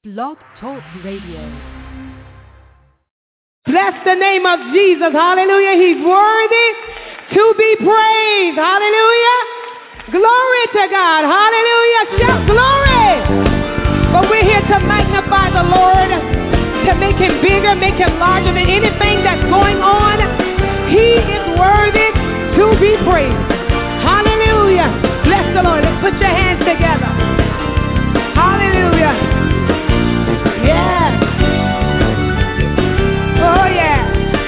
Blog Talk Radio. Bless the name of Jesus. Hallelujah. He's worthy to be praised. Hallelujah. Glory to God. Hallelujah. Shout glory. But we're here to magnify the Lord, to make him bigger, make him larger than anything that's going on. He is worthy to be praised. Hallelujah. Bless the Lord. Let's put your hands together. Hallelujah. Yes. Oh, yeah.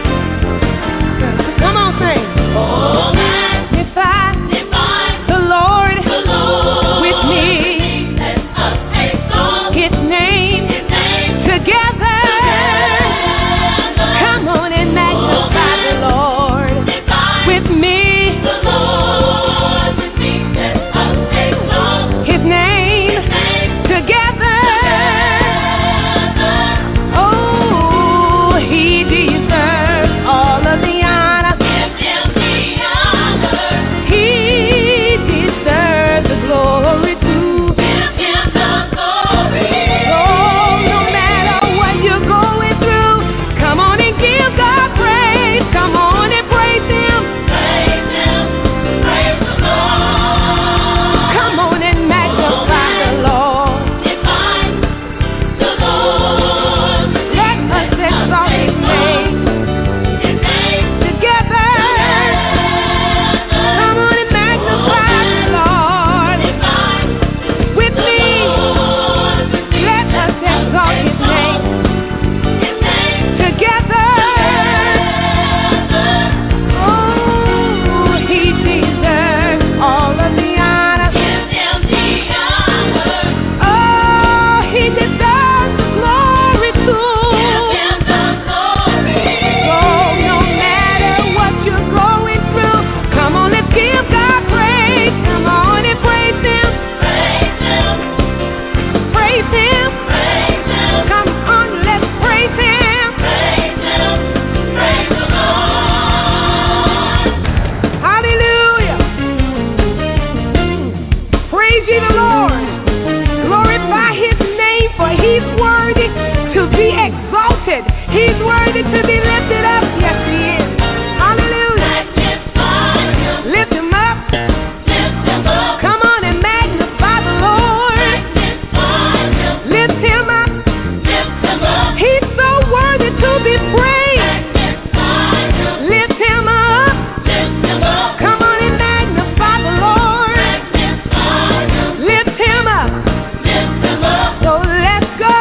Come on, sing. Oh, magnify the Lord with me. Let us exalt his name together. Come on and magnify the Lord with me. Let us exalt his name together. He's worthy to be lifted up. Yes, he is. Hallelujah. Lift him up. Come on and magnify the Lord. Lift him up. He's so worthy to be praised. Lift him up. Come on and magnify the Lord. Lift him up. So let's go.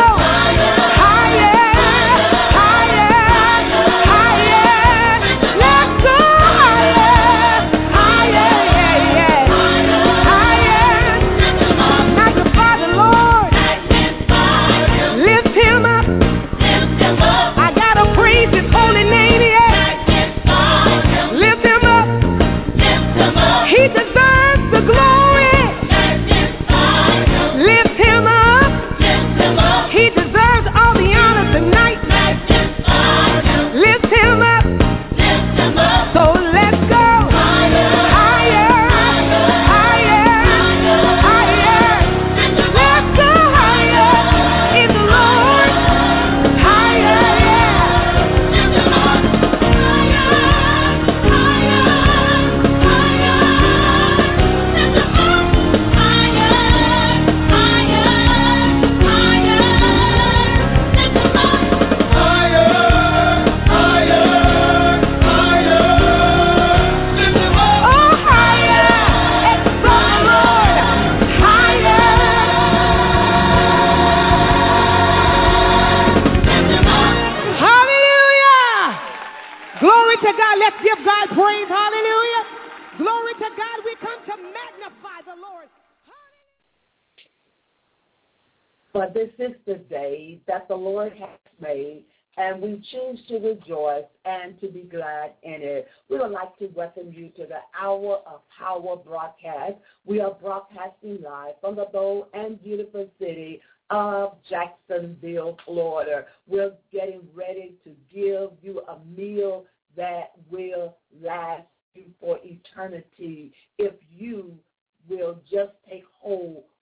But this is the day that the Lord has made, and we choose to rejoice and to be glad in it. We would like to welcome you to the Hour of Power broadcast. We are broadcasting live from the bold and beautiful city of Jacksonville, Florida. We're getting ready to give you a meal that will last you for eternity if you will just take hold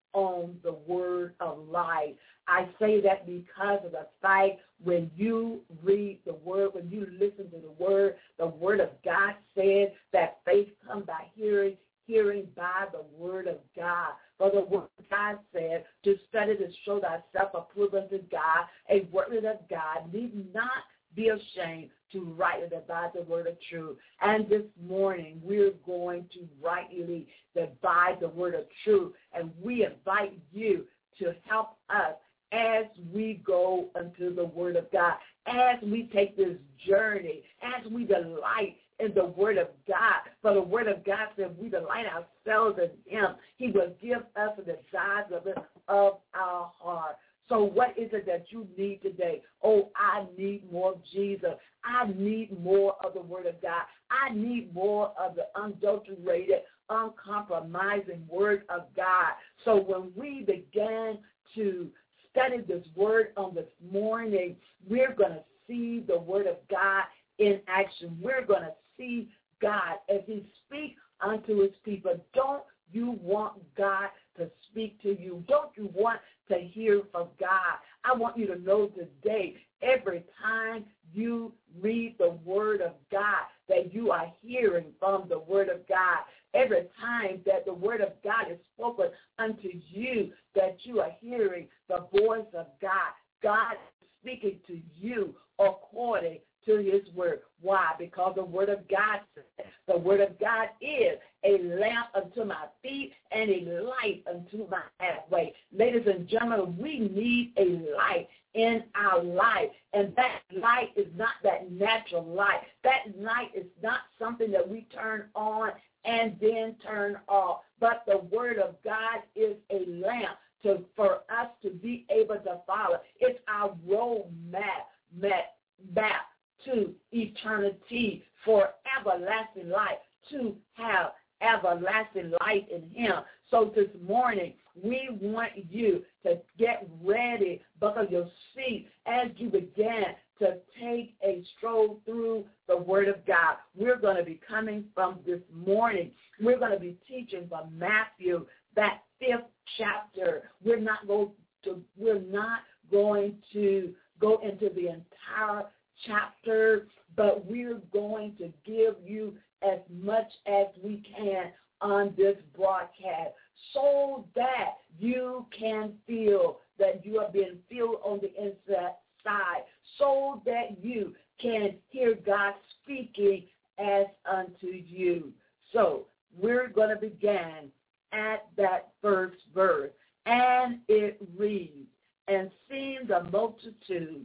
on the word of life. I say that because of the fact when you read the word, when you listen to the word of God said that faith comes by hearing, hearing by the word of God. For the word of God said to study to show thyself approved unto God, a word of God, need not be ashamed to rightly divide the word of truth. And this morning, we're going to rightly divide the word of truth. And we invite you to help us as we go into the word of God, as we take this journey, as we delight in the word of God. For the word of God said we delight ourselves in him. He will give us the desires of our heart. So what is it that you need today? Oh, I need more of Jesus. I need more of the word of God. I need more of the unadulterated, uncompromising word of God. So when we began to study this word on this morning, we're going to see the word of God in action. We're going to see God as he speaks unto his people. Don't you want God to speak to you? Don't you want to hear from God? I want you to know today, every time you read the word of God, that you are hearing from the word of God. Every time that the word of God is spoken unto you, that you are hearing the voice of God. God is speaking to you according to his word. Why? Because the word of God says, the word of God is a lamp unto my feet and a light unto my pathway. Ladies and gentlemen, we need a light in our life, and that light is not that natural light. That light is not something that we turn on and then turn off, but the word of God is a lamp for us to be able to follow. It's our road map to eternity, for everlasting life, to have everlasting life in him. So this morning, we want you to get ready, buckle your seat as you begin to take a stroll through the word of God. We're going to be coming from this morning. We're going to be teaching from Matthew, that 5th chapter. We're not going to go into the entire chapter, but we're going to give you as much as we can on this broadcast so that you can feel that you are being filled on the inside, so that you can hear God speaking as unto you. So we're going to begin at that first verse, and it reads, and seeing the multitude,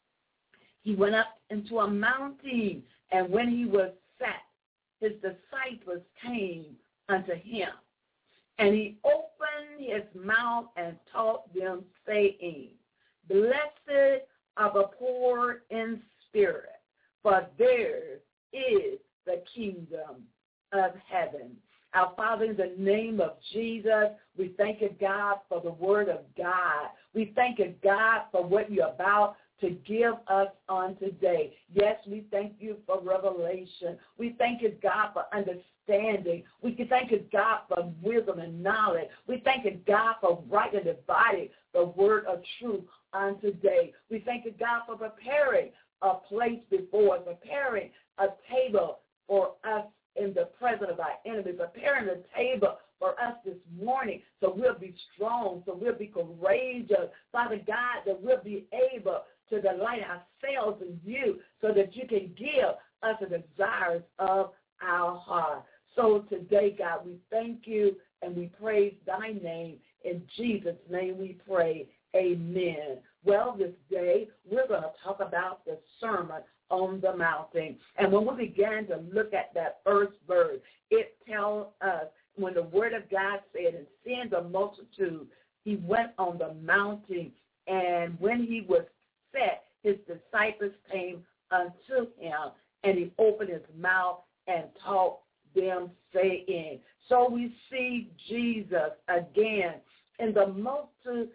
he went up into a mountain, and when he was set, his disciples came unto him. And he opened his mouth and taught them, saying, Blessed are the poor in spirit, for theirs is the kingdom of heaven. Our Father, in the name of Jesus, we thank you, God, for the word of God. We thank you, God, for what you're about to give us on today. Yes, we thank you for revelation. We thank you, God, for understanding. We can thank you, God, for wisdom and knowledge. We thank you, God, for rightly dividing the word of truth on today. We thank you, God, for preparing a place before us, preparing a table for us in the presence of our enemies, preparing a table for us this morning so we'll be strong, so we'll be courageous, Father God, that we'll be able to delight ourselves in you so that you can give us the desires of our heart. So today, God, we thank you and we praise thy name. In Jesus' name we pray. Amen. Well, this day we're going to talk about the Sermon on the Mountain. And when we began to look at that first verse, it tells us when the word of God said, and seeing the multitude, he went on the mountain, and when he was set, his disciples came unto him, and he opened his mouth and taught them, saying. So we see Jesus again in the multitude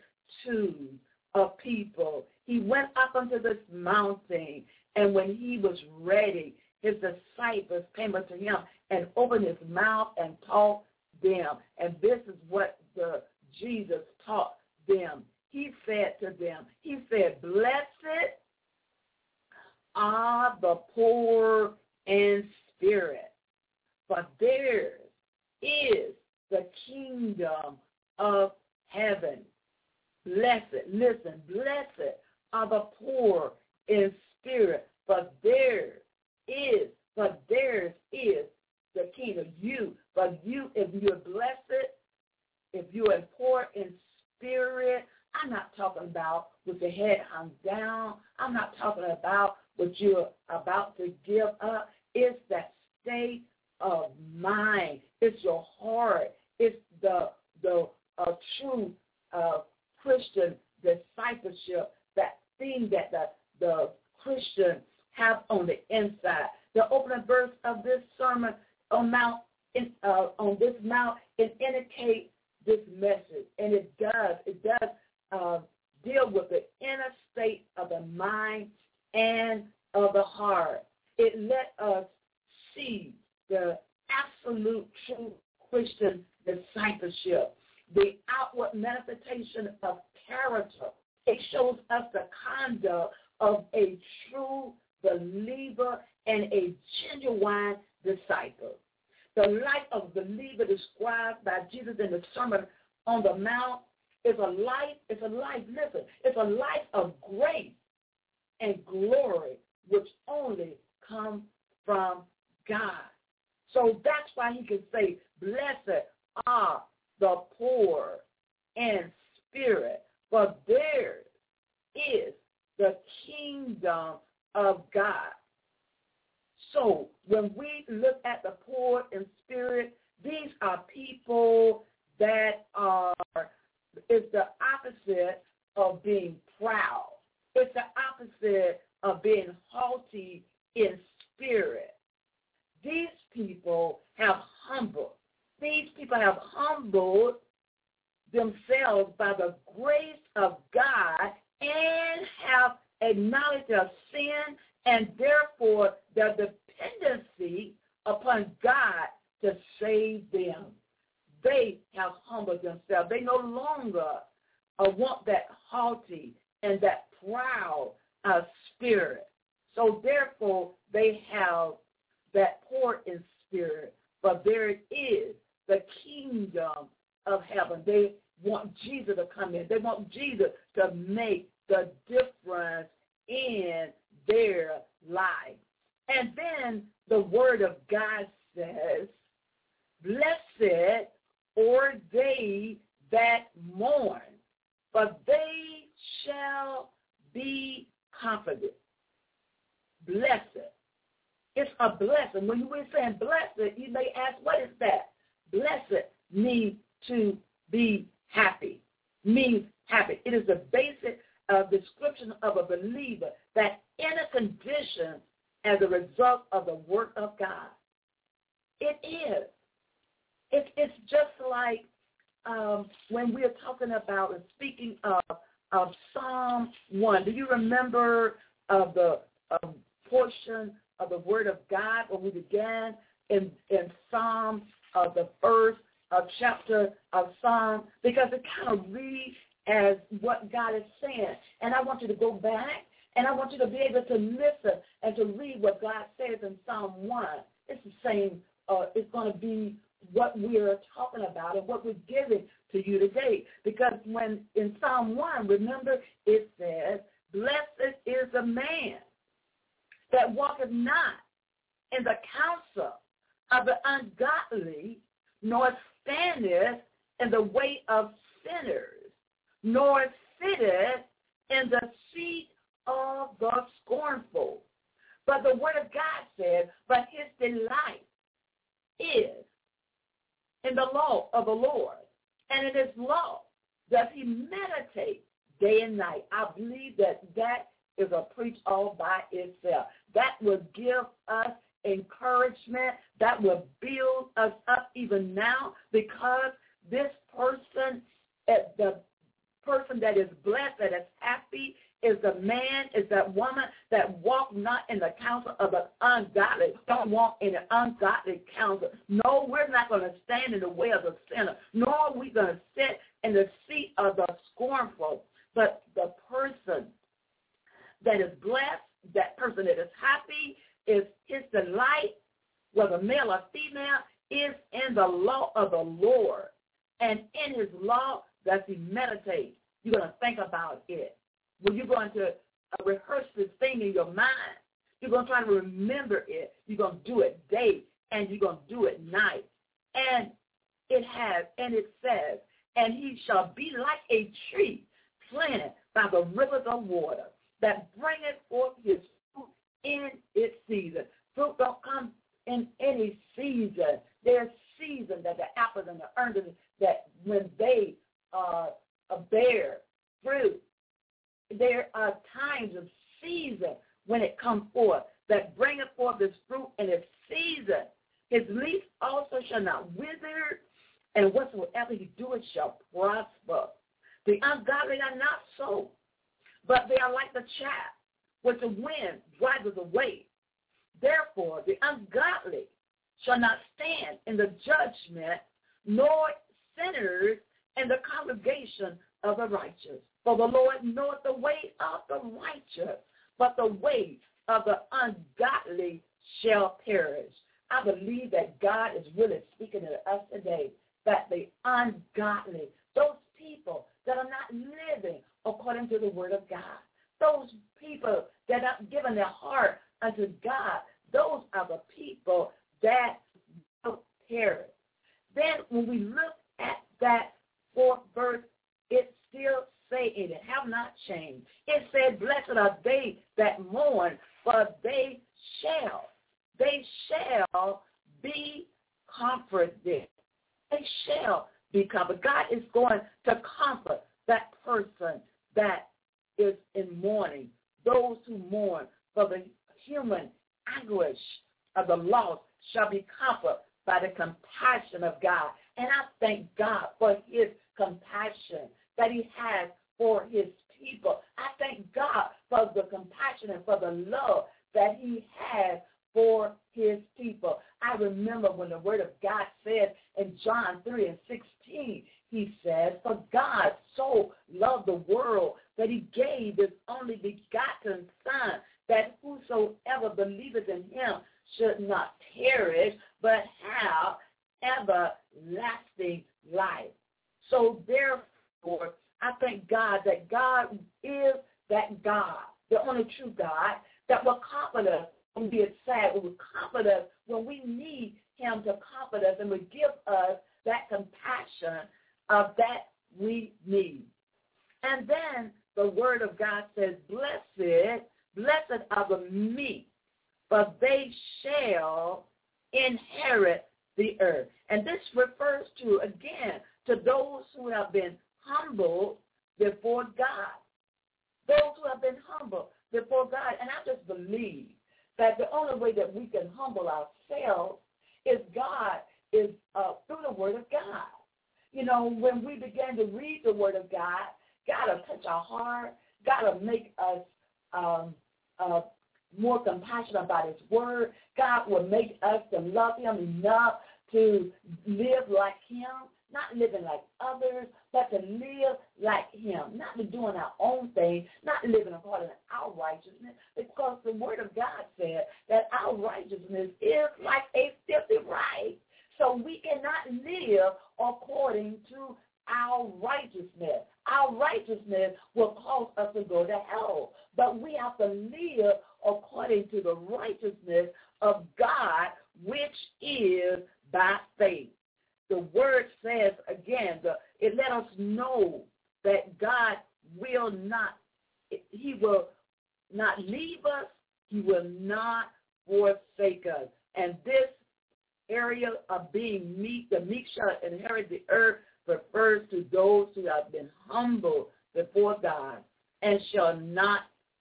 of people. He went up unto this mountain, and when he was ready, his disciples came unto him and opened his mouth and taught them. And this is what the Jesus taught them. He said to them, he said, blessed are the poor in spirit, for theirs is the kingdom of heaven. Blessed, listen, blessed are the poor in spirit, for theirs is the kingdom. If you're blessed, if you are poor in spirit, I'm not talking about with your head hung down. I'm not talking about what you're about to give up. It's that state of mind. It's your heart. It's the true Christian discipleship, that thing that the Christian have on the inside. The opening verse of this sermon on this mount, it indicates this message, and it does deal with the inner state of the mind and of the heart. It let us see the absolute true Christian discipleship, the outward manifestation of character. It shows us the conduct of a true believer and a genuine disciple. The life of a believer described by Jesus in the Sermon on the Mount is a life, listen, it's a life of grace and glory which only come from God. So that's why he can say, blessed are the poor in spirit, for theirs is the kingdom of God. So when we look at the poor in spirit, these are people that it's the opposite of being proud. It's the opposite of being haughty in spirit. These people have humbled. These people have humbled themselves by the grace of God and have acknowledged their sin and therefore their dependency upon God to save them. They have humbled themselves. They no longer want that haughty and that proud spirit. So therefore, they have that poor in spirit. But there it is, the kingdom of heaven. They want Jesus to come in. They want Jesus to make the difference in their life. And then the word of God says, blessed are they that mourn, for they shall be comforted. Blessed. It's a blessing. When we're saying blessed, you may ask, what is that? Blessed means to be happy. Means happy. It is the basic description of a believer that in a condition as a result of the work of God. It is. It's just like when we're talking about and speaking of Psalm 1. Do you remember the portion of the Word of God when we began in Psalm, the first chapter of Psalm? Because it kind of reads as what God is saying. And I want you to go back, and I want you to be able to listen and to read what God says in Psalm 1. It's the same. It's going to be what we're talking about and what we're giving to you today. Because when in Psalm 1, remember, it says, blessed is the man that walketh not in the counsel of the ungodly, nor standeth in the way of sinners, nor sitteth in the seat of the scornful. But the word of God says, but his delight is in the law of the Lord, and in his law does he meditate day and night. I believe that is a preach all by itself. That will give us encouragement. That will build us up even now, because this person, the person that is blessed, that is happy is the man, is that woman that walk not in the counsel of the ungodly. Don't walk in the ungodly counsel. No, we're not going to stand in the way of the sinner, nor are we going to sit in the seat of the scornful. But the person that is blessed, that person that is happy, is his delight, whether male or female, is in the law of the Lord. And in his law does he meditate. You're going to think about it. When you're going to rehearse this thing in your mind, you're going to try to remember it. You're going to do it day and you're going to do it night. And it says, and he shall be like a tree planted by the rivers of water that bringeth forth his fruit in its season. Fruit don't come in any season. There's season that the apples and the oranges, that when they bear fruit, there are times of season when it comes forth that bringeth forth this fruit in its season. His leaf also shall not wither, and whatsoever he doeth shall prosper. The ungodly are not so, but they are like the chaff which the wind drives away. Therefore, the ungodly shall not stand in the judgment, nor sinners in the congregation of the righteous. For the Lord knoweth the way of the righteous, but the way of the ungodly shall perish. I believe that God is really speaking to us today, that the ungodly, those people that are not living according to the word of God, those people that are giving their heart unto God, those are the people that will perish. Then when we look at that fourth verse, it still say in it, have not changed. It said, blessed are they that mourn, for they shall be comforted. They shall be comforted. God is going to comfort that person that is in mourning, those who mourn, for the human anguish of the lost shall be comforted by the compassion of God. And I thank God for his compassion that he has for his people. I thank God for the compassion and for the love that he has for his people. I remember when the word of God says in John 3:16, he says, for God so loved the world that he gave his only begotten Son, that whosoever believeth in him should not perish, but have everlasting life. So therefore, I thank God that God is that God, the only true God, that will comfort us when we are sad, will comfort us when we need him to comfort us, and will give us that compassion of that we need. And then the word of God says, blessed are the meek, for they shall inherit the earth. And this refers to, again, to those who have been humbled before God. Those who have been humbled before God. And I just believe that the only way that we can humble ourselves is through the word of God. You know, when we begin to read the word of God, God will touch our heart. God will make us more compassionate about his word. God will make us to love him enough to live like him, not living like others, but to live like him, not to doing our own thing, not living according to our righteousness, because the word of God said that our righteousness is like a filthy rag. So we cannot live according to our righteousness. Our righteousness will cause us to go to hell. But we have to live according to the righteousness of God, which is by faith. The word says, again, it let us know that God will not, he will not leave us, he will not forsake us. And this area of being meek, the meek shall inherit the earth, refers to those who have been humble before God and shall not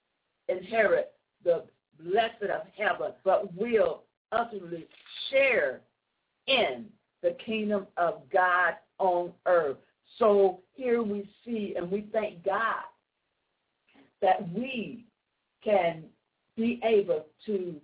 inherit the blessed of heaven, but will utterly share in the kingdom of God on earth. So here we see, and we thank God that we can be able to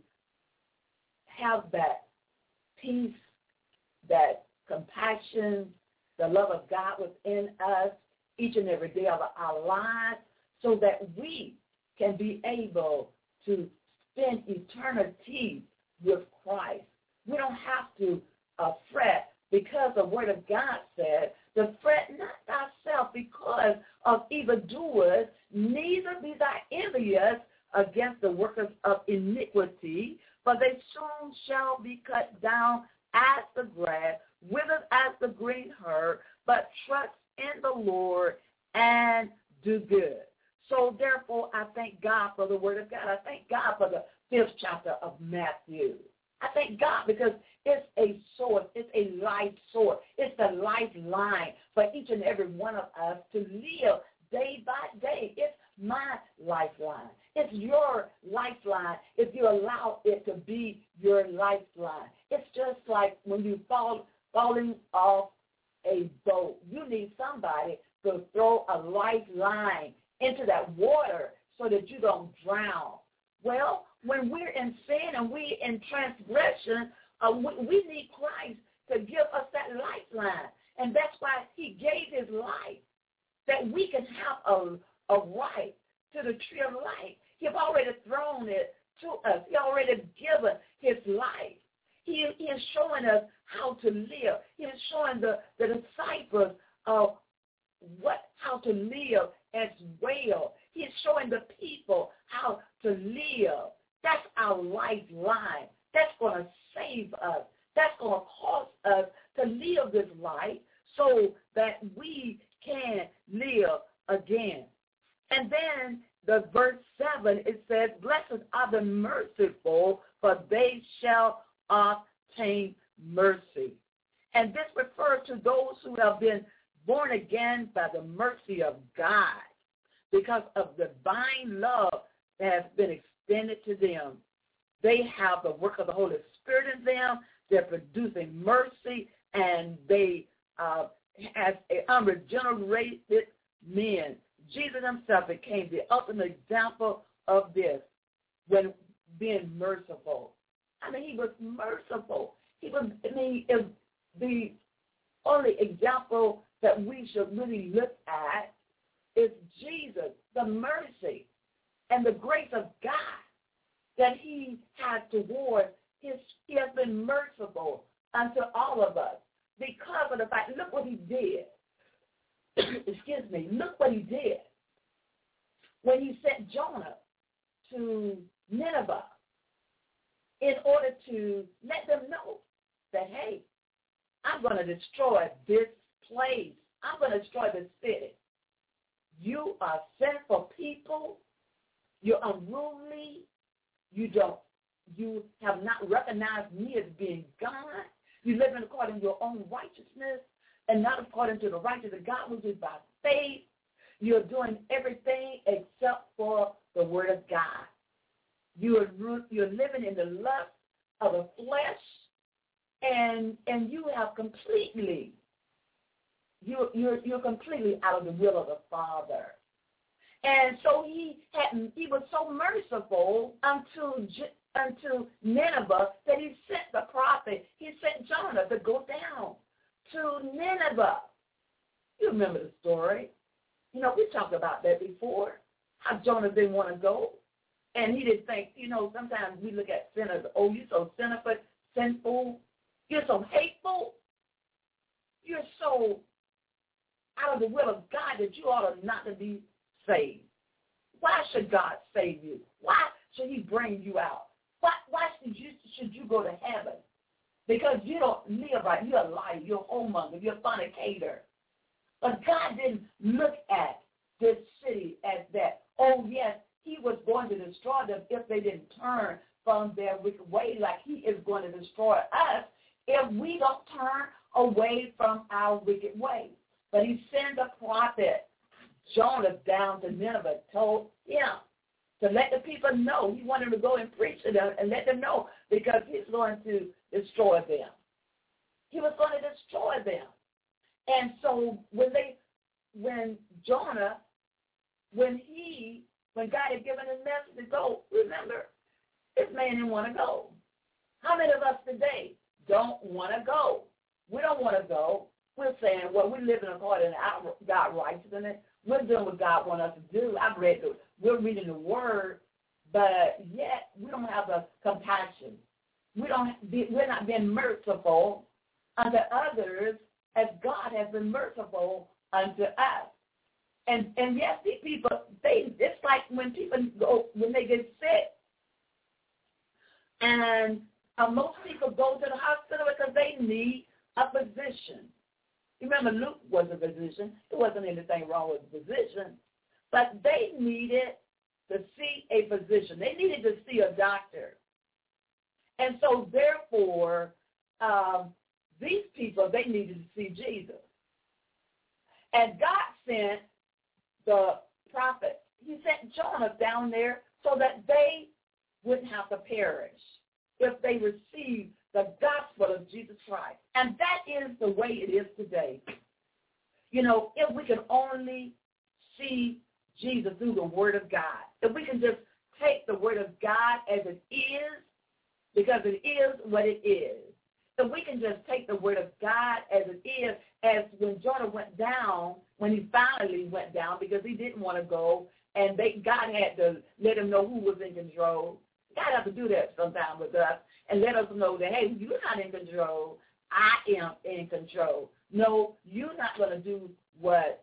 have that peace, that compassion, the love of God within us each and every day of our lives, so that we can be able to spend eternity with Christ. We don't have to fret, because the Word of God said, to fret not thyself because of evildoers, neither be thou envious against the workers of iniquity, for they soon shall be cut down as the grass, withered as the green herb, but trust in the Lord and do good. So therefore, I thank God for the Word of God. I thank God for the 5th chapter of Matthew. I thank God because it's a source. It's a life source. It's the lifeline for each and every one of us to live day by day. It's my lifeline. It's your lifeline if you allow it to be your lifeline. It's just like when you falling off a boat. You need somebody to throw a lifeline into that water so that you don't drown. Well, when we're in sin and we're in transgression, we need Christ to give us that lifeline. And that's why he gave his life, that we can have a right to the tree of life. He's already thrown it to us. He already given his life. He is showing us how to live. He is showing the disciples of how to live as well. He is showing the people how to live. That's our lifeline. That's going to save us. That's going to cause us to live this life so that we can live again. And then the verse 7, it says, blessed are the merciful, for they shall obtain mercy. And this refers to those who have been born again by the mercy of God, because of divine love that has been extended to them. They have the work of the Holy Spirit in them. They're producing mercy, and they, as unregenerated men, Jesus himself became the ultimate example of this when being merciful. I mean, he was merciful. Is the only example that we should really look at is Jesus, the mercy and the grace of God that he had toward he has been merciful unto all of us because of the fact, look what he did. Excuse me, look what he did when he sent Jonah to Nineveh in order to let them know that, hey, I'm going to destroy this place. I'm going to destroy this city. You are sinful people. You're unruly. You have not recognized me as being God. You live according to your own righteousness and not according to the righteousness of God, which is by faith. You're doing everything except for the word of God. You're living in the lust of the flesh, and you have completely you're completely out of the will of the Father. And so he was so merciful unto Nineveh that he sent the prophet. He sent Jonah to go down to Nineveh. You remember the story. You know, we talked about that before, how Jonah didn't want to go. And he didn't think, sometimes we look at sinners, oh, you're so sinful, you're so hateful, you're so out of the will of God that you ought not to be saved. Why should God save you? Why should he bring you out? Why should you go to heaven? Because you don't live right. You're a liar. You're a whoremonger. You're a fornicator. But God didn't look at this city as that. Oh, yes, he was going to destroy them if they didn't turn from their wicked way, like he is going to destroy us if we don't turn away from our wicked way. But he sent a prophet, Jonah, down to Nineveh, told him to let the people know. He wanted to go and preach to them and let them know, because he's going to destroy them. He was going to destroy them. And so when Jonah, when he when God had given his message to go, remember, this man didn't want to go. How many of us today don't want to go? We don't want to go. We're saying, well, we're living according to our God righteousness. We're doing what God wants us to do. We're reading the word, but yet we don't have the compassion. We're not being merciful unto others as God has been merciful unto us. And yes, these people, it's like when they get sick, and most people go to the hospital because they need a physician. You remember Luke was a physician. There wasn't anything wrong with the physician, but they needed to see a physician. They needed to see a doctor. And so, therefore, these people, they needed to see Jesus. And God sent the prophet. He sent Jonah down there so that they wouldn't have to perish if they received the gospel of Jesus Christ. And that is the way it is today. You know, if we can only see Jesus through the word of God, if we can just take the word of God as it is, because it is what it is. If we can just take the word of God as it is, as when Jonah went down, when he finally went down because he didn't want to go, and God had to let him know who was in control. God has to do that sometimes with us and let us know that, hey, you're not in control. I am in control. No, you're not going to do what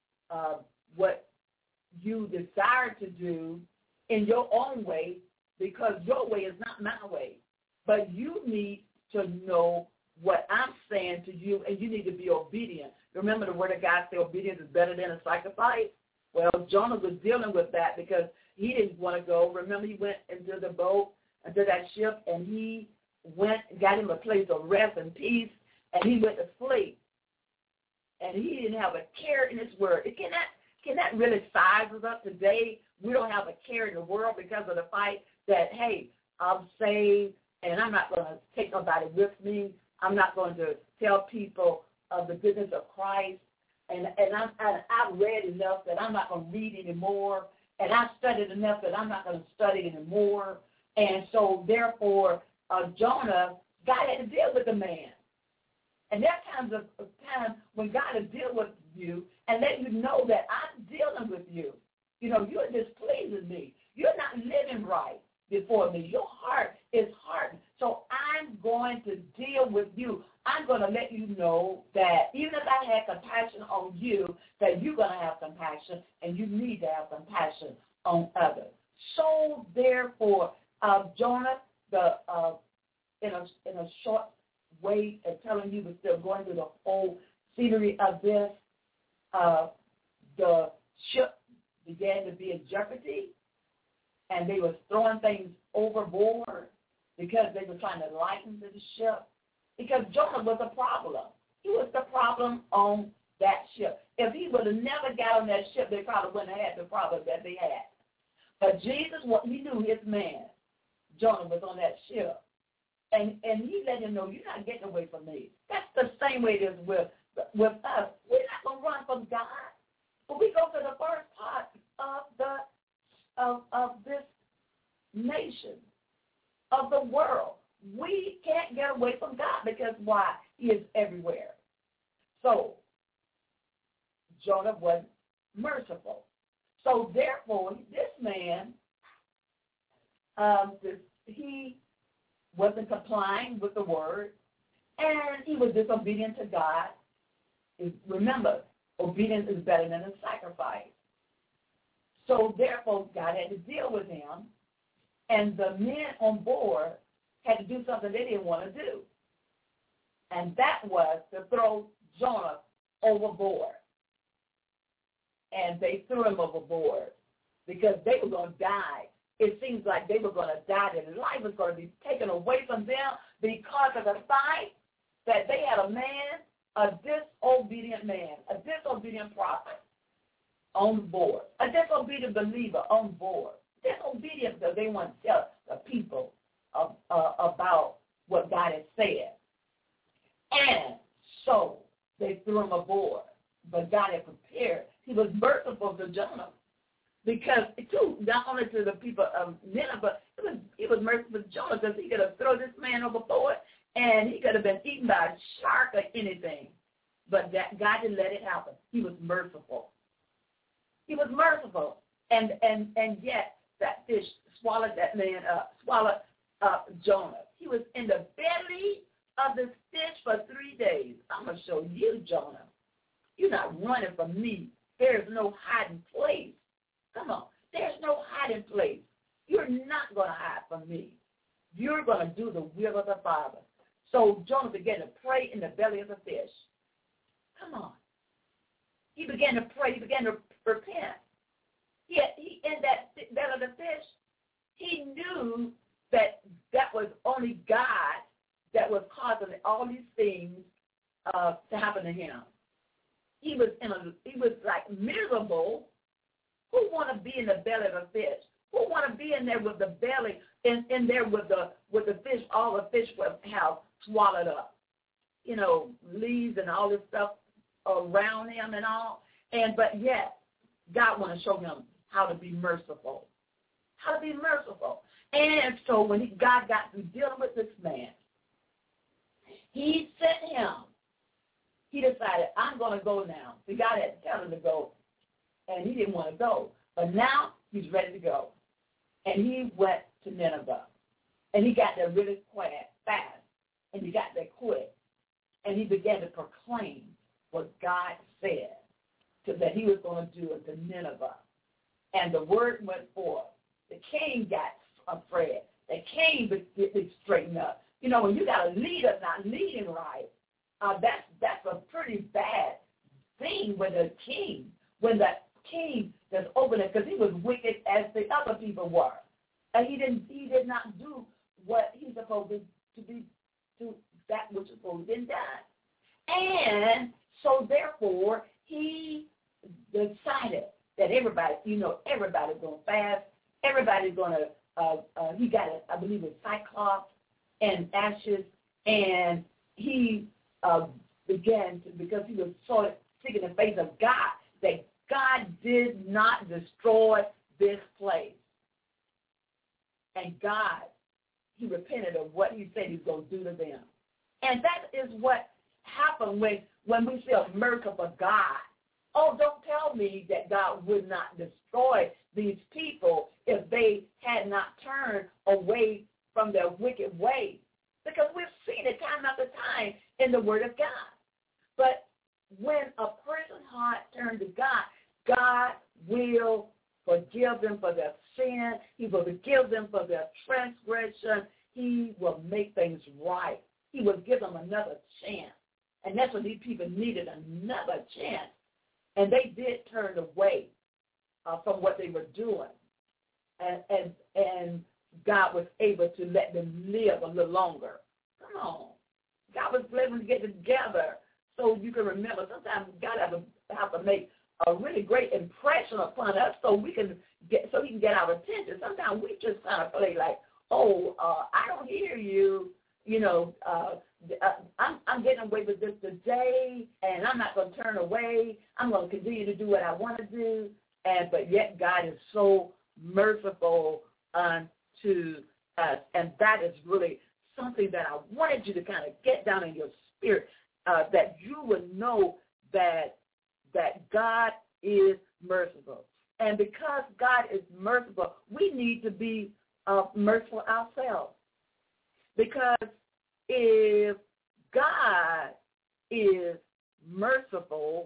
you desire to do in your own way, because your way is not my way. But you need to know what I'm saying to you, and you need to be obedient. Remember the word of God says obedience is better than a sacrifice? Well, Jonah was dealing with that because he didn't want to go. Remember, he went into the boat, into that ship, and he got him a place of rest and peace, and he went to sleep. And he didn't have a care in his word. Can that really size us up today? We don't have a care in the world because of the fight that, hey, I'm saved, and I'm not going to take nobody with me. I'm not going to tell people of the goodness of Christ. And I've read enough that I'm not going to read anymore. And I've studied enough that I'm not going to study anymore. And so, therefore, Jonah, God had to deal with the man. And there are times when God will deal with you and let you know that I'm dealing with you. You know, you're displeasing me. You're not living right before me. Your heart is hardened. So I'm going to deal with you. I'm going to let you know that even if I had compassion on you, that you're going to have compassion, and you need to have compassion on others. So therefore, Jonah, in a short way of telling you, but still going through the whole scenery of this, the ship began to be in jeopardy, and they were throwing things overboard because they were trying to lighten the ship. Because Jonah was a problem. He was the problem on that ship. If he would have never got on that ship, they probably wouldn't have had the problem that they had. But Jesus, he knew his man, Jonah, was on that ship. And he let him know, you're not getting away from me. That's the same way it is with us. We're not going to run from God. But we go to the first part of this nation, of the world. We can't get away from God because why? He is everywhere. So Jonah wasn't merciful. So therefore, this man, he wasn't complying with the word, and he was disobedient to God. Remember, obedience is better than a sacrifice. So therefore, God had to deal with him, and the men on board had to do something they didn't want to do, and that was to throw Jonah overboard. And they threw him overboard because they were going to die. It seems like they were going to die, that their life was going to be taken away from them because of the fact that they had a disobedient man, a disobedient prophet on board, a disobedient believer on board. Disobedient because they want to tell the people about what God has said. And so they threw him aboard. But God had prepared. He was merciful to Jonah. Because, too, not only to the people of Nineveh, but he was merciful to Jonah because he could have thrown this man overboard and he could have been eaten by a shark or anything. But that God didn't let it happen. He was merciful. He was merciful. And yet that fish swallowed that man up, swallowed up Jonah. He was in the belly of the fish for 3 days. I'm going to show you, Jonah. You're not running from me. There's no hiding place. Come on. There's no hiding place. You're not going to hide from me. You're going to do the will of the Father. So Jonah began to pray in the belly of the fish. Come on. He began to pray. He began to repent. He in that belly of the fish, he knew that was only God that was causing all these things to happen to him. He was like miserable. Who want to be in the belly of a fish? Who want to be in there with the belly, in there with the fish, all the fish would have swallowed up? You know, leaves and all this stuff around him and all. But yet, God want to show him how to be merciful. How to be merciful. And so when God got through dealing with this man, he sent him. He decided, I'm going to go now. See, God had to tell him to go, and he didn't want to go. But now he's ready to go. And he went to Nineveh. And he got there really fast. And he got there quick. And he began to proclaim what God said that he was going to do unto Nineveh. And the word went forth. The king got afraid. The king was straightened up. You know, when you got a leader not leading right, that's a pretty bad thing when the king just opened it, because he was wicked as the other people were. And he did not do what he's supposed to be, to that which is supposed to be done. And so therefore he decided that everybody's going to fast. Everybody's going to, he got it, I believe it's sackcloth and ashes, and he began to, because he was so seeking the face of God, that God did not destroy this place. And God, he repented of what he said he was going to do to them. And that is what happened when we see a merciful God. Oh, don't tell me that God would not destroy these people if they had not turned away from their wicked ways. Because we've seen it time after time in the Word of God. But when a person's heart turns to God, God will forgive them for their sin. He will forgive them for their transgression. He will make things right. He will give them another chance. And that's what these people needed, another chance. And they did turn away from what they were doing. And God was able to let them live a little longer. Come on. God was able to get together so you can remember. Sometimes God have to make a really great impression upon us so he can get our attention. Sometimes we just kind of play like, I don't hear you. You know, I'm getting away with this today, and I'm not going to turn away. I'm going to continue to do what I want to do. But yet God is so merciful unto us. And that is really something that I wanted you to kind of get down in your spirit, that you would know that God is merciful. And because God is merciful, we need to be merciful ourselves. Because if God is merciful,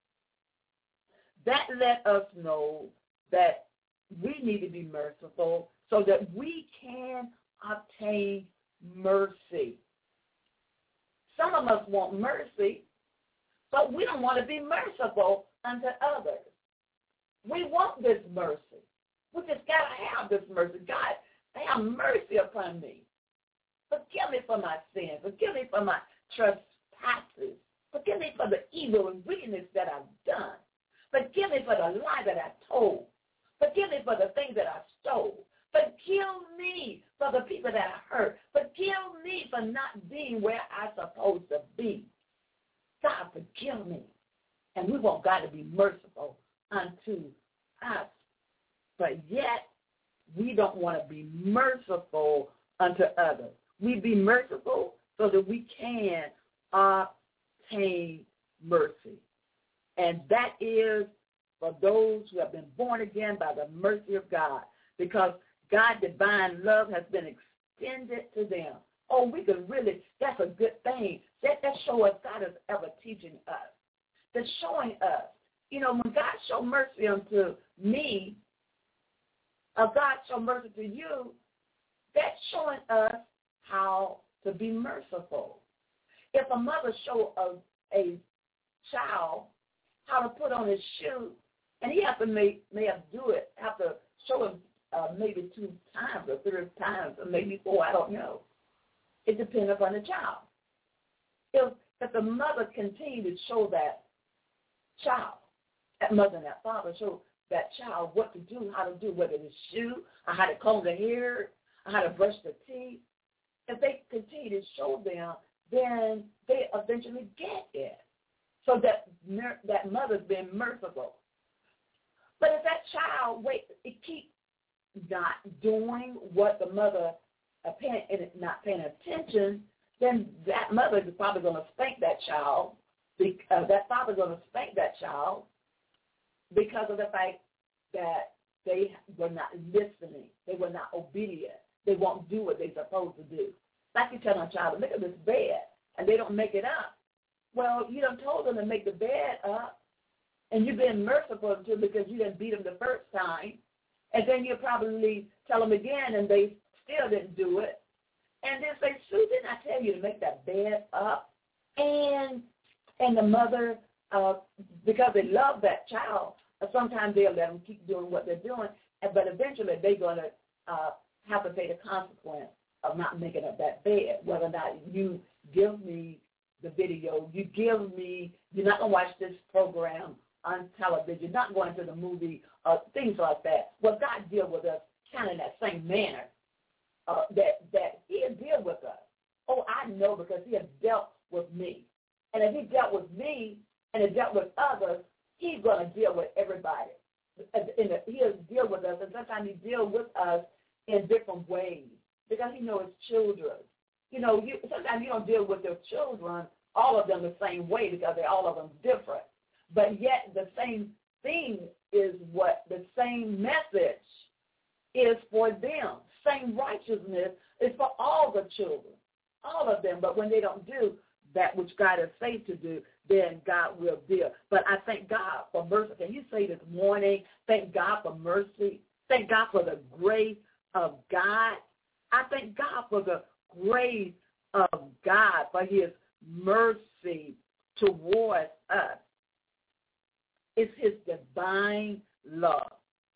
that let us know that we need to be merciful so that we can obtain mercy. Some of us want mercy, but we don't want to be merciful unto others. We want this mercy. We just got to have this mercy. God, have mercy upon me. Forgive me for my sins. Forgive me for my trespasses. Forgive me for the evil and wickedness that I've done. Forgive me for the lie that I told. Forgive me for the things that I stole. Forgive me for the people that I hurt. Forgive me for not being where I'm supposed to be. God, forgive me. And we want God to be merciful unto us. but yet we don't want to be merciful unto others. We be merciful so that we can obtain mercy. And that is for those who have been born again by the mercy of God, because God's divine love has been extended to them. Oh, we can really, that's a good thing. That shows us God is ever teaching us. That's showing us. You know, when God showed mercy unto me, or God showed mercy to you, that's showing us how to be merciful. If a mother showed a child how to put on his shoe, and he have to may have to show him maybe 2 times or 3 times or maybe 4, I don't know. It depends upon the child. If the mother continued to show that child, that mother and that father show that child what to do, how to do, whether it's shoe, or how to comb the hair, or how to brush the teeth, if they continue to show them, then they eventually get it. So that mother's been merciful. But if that child keeps not doing what the mother not paying attention, then that mother is probably going to spank that child. That father's going to spank that child because of the fact that they were not listening. They were not obedient. They won't do what they're supposed to do. Like you tell a child, look at this bed, and they don't make it up. Well, you done told them to make the bed up, and you've been merciful to them because you didn't beat them the first time, and then you probably tell them again, and they still didn't do it. And then say, Sue, didn't I tell you to make that bed up? And the mother, because they love that child, sometimes they'll let them keep doing what they're doing, but eventually they're going to have to pay the consequence of not making up that bed, whether or not you give me the video, you're not going to watch this program on television, you're not going to the movie, things like that. Well, God deals with us kind of in that same manner, that he'll deal with us. Oh, I know, because he has dealt with me. And if he dealt with me and he dealt with others, he's going to deal with everybody. He'll deal with us, and sometimes he deals with us in different ways because he knows his children. You know, sometimes you don't deal with your children, all of them the same way, because all of them different. But yet the same thing is what the same message is for them. Same righteousness is for all the children, all of them. But when they don't do that which God has said to do, then God will deal. But I thank God for mercy. Can you say this morning, thank God for mercy? Thank God for the grace of God. I thank God for the grace of God, for his mercy towards us. It's his divine love.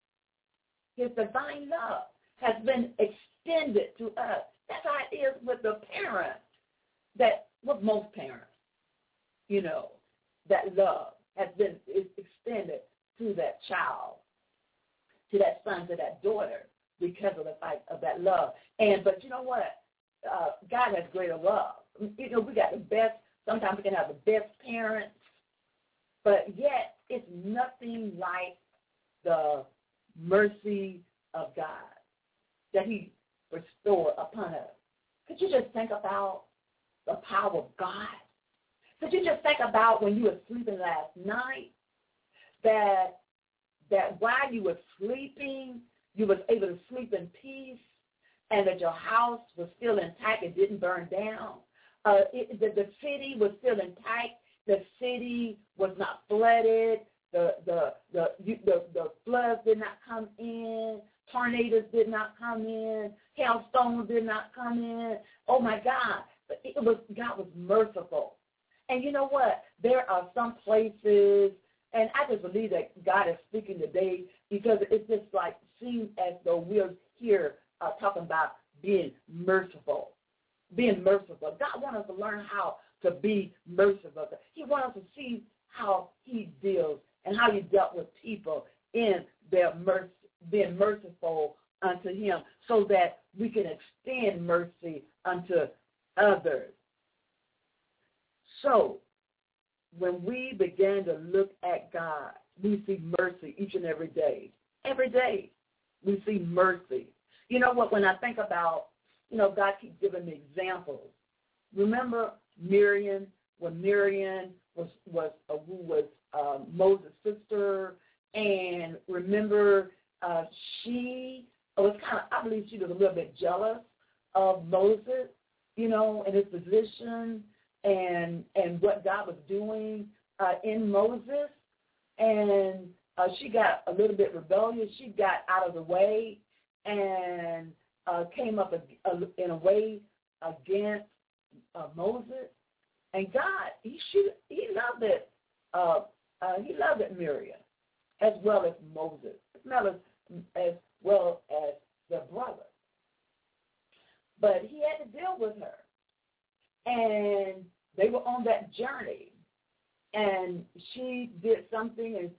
His divine love has been extended to us. That's how it is with the parents, with most parents, you know, that love is extended to that child, to that son, to that daughter, because of the fact of that love. But you know what? God has greater love. You know, we got the best. Sometimes we can have the best parents, but yet it's nothing like the mercy of God that he restored upon us. Could you just think about the power of God? Could you just think about when you were sleeping last night, that while you were sleeping, you was able to sleep in peace, and that your house was still intact, it didn't burn down. The city was still intact. The city was not flooded. The floods did not come in. Tornadoes did not come in. Hailstones did not come in. Oh my God! God was merciful. And you know what? There are some places, and I just believe that God is speaking today, because it's just like seems as though we're here talking about being merciful. Being merciful. God wants us to learn how to be merciful. He wants us to see how he deals and how he dealt with people in their mercy, being merciful unto him, so that we can extend mercy unto others. So when we begin to look at God, we see mercy each and every day. Every day. We see mercy. You know what, when I think about, God keeps giving me examples. Remember Miriam, when Miriam was who was Moses' sister, and remember she was I believe she was a little bit jealous of Moses, and his position and what God was doing in Moses, and she got a little bit rebellious. She got out of the way and came up in a way against Moses. And God, he loved it. He loved it, Miriam, as well as Moses, as well as their brother. But he had to deal with her, and they were on that journey, and she did something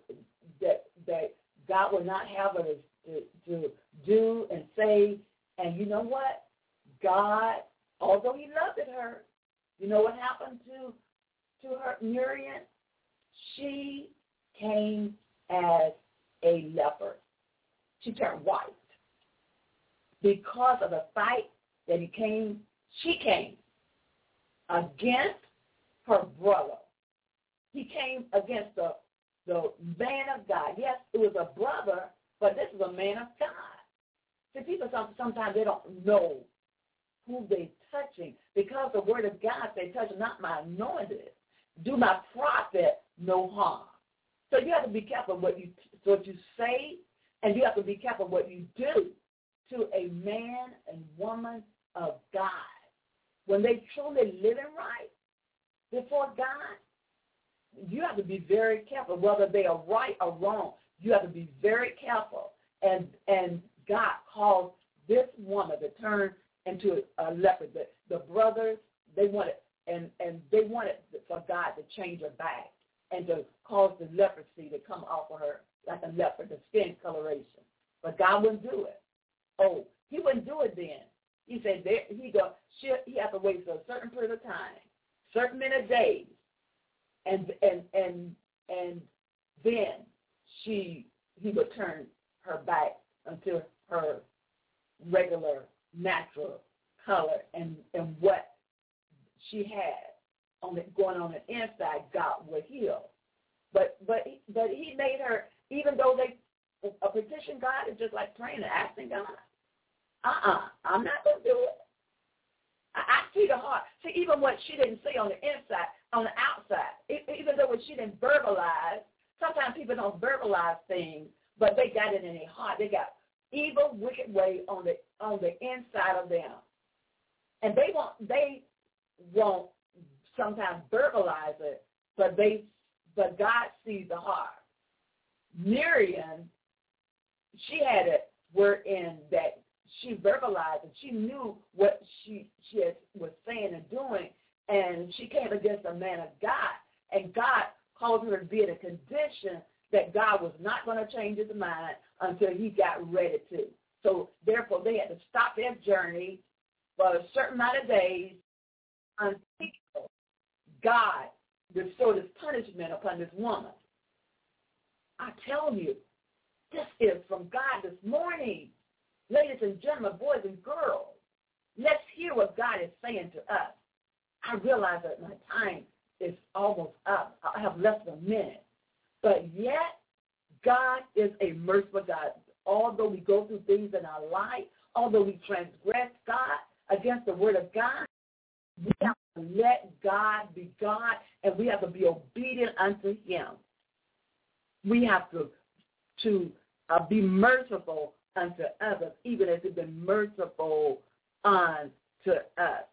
that God would not have her to do and say. And you know what? God, although he loved her, you know what happened to her, Miriam? She came as a leper. She turned white. Because of the fight that she came against her brother. He came against the man of God. Yes, it was a brother, but this is a man of God. See, people sometimes they don't know who they're touching, because the word of God says, touch not my anointed, do my prophet no harm. So you have to be careful what you say, and you have to be careful what you do to a man and woman of God. When they truly living right before God, you have to be very careful, whether they are right or wrong. You have to be very careful. And God calls this woman to turn into a leper. The brothers, they wanted, and they wanted for God to change her back and to cause the leprosy to come off of her like a leper, the skin coloration. But God wouldn't do it. Oh, he wouldn't do it then. He said he had to wait for a certain period of time, certain minute days, and then he would turn her back until her regular natural color and what she had going on the inside, God would heal. But he made her, even though a petition God is just like praying and asking God. I'm not going to do it. I see the heart. See, even what she didn't say on the inside, on the outside, even though what she didn't verbalize, sometimes people don't verbalize things, but they got it in their heart. They got evil, wicked way on the inside of them. And they won't sometimes verbalize it, but God sees the heart. Miriam, she had it wherein that she verbalized and she knew what she was saying and doing, and she came against a man of God, and God called her to be in a condition that God was not going to change his mind until he got ready to. So therefore they had to stop their journey for a certain amount of days until God bestowed his punishment upon this woman. I tell you, this is from God this morning. Ladies and gentlemen, boys and girls, let's hear what God is saying to us. I realize that my time is almost up. I have less than a minute. But yet, God is a merciful God. Although we go through things in our life, although we transgress God against the word of God, we have to let God be God, and we have to be obedient unto him. We have to be merciful unto others, even as he's been merciful unto us.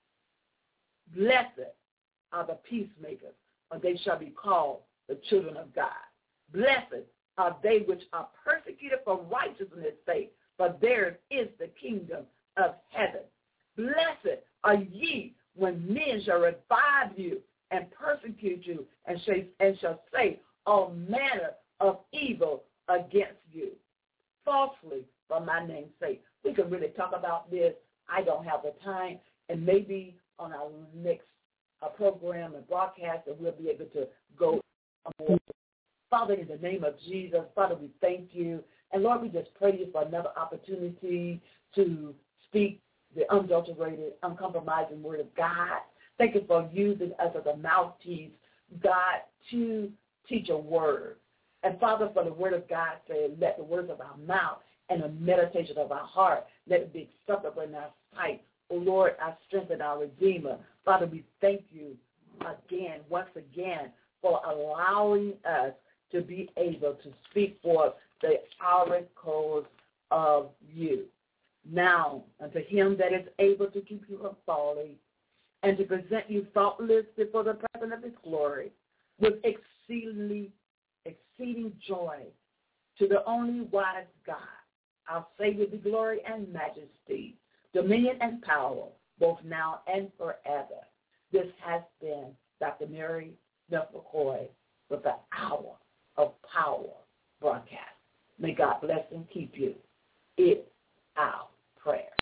Blessed are the peacemakers, for they shall be called the children of God. Blessed are they which are persecuted for righteousness' sake, for theirs is the kingdom of heaven. Blessed are ye when men shall revile you and persecute you and shall say all manner of evil against you, falsely for my name's sake. We could really talk about this. I don't have the time, and maybe on our next program and broadcast that we'll be able to go more. Father, in the name of Jesus, Father, we thank you And, Lord, we just pray you for another opportunity to speak the unadulterated, uncompromising word of God. Thank you for using us as a mouthpiece, God, to teach a word. And, Father, for the word of God said, let the words of our mouth and the meditation of our heart, let it be acceptable in our sight. O Lord, our strength and our Redeemer. Father, we thank you again, once again, for allowing us to be able to speak forth the oracles of you. Now, unto him that is able to keep you from falling and to present you faultless before the presence of his glory with exceeding joy, to the only wise God, our Savior, be glory and majesty, dominion and power, both now and forever. This has been Dr. Mary Smith McCoy with the Hour of Power broadcast. May God bless and keep you. It's our prayer.